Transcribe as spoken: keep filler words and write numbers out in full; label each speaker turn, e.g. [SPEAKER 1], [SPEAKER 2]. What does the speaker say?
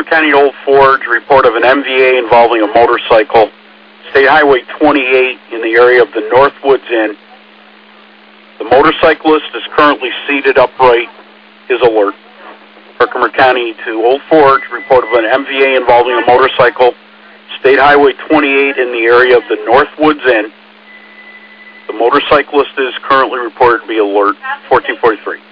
[SPEAKER 1] Herkimer County Old Forge, report of an M V A involving a motorcycle. State Highway twenty-eight in the area of the Northwoods Inn. The motorcyclist is currently seated upright. Is alert. Herkimer County to Old Forge, report of an M V A involving a motorcycle. State Highway twenty-eight in the area of the Northwoods Inn. The motorcyclist is currently reported to be alert. fourteen forty-three.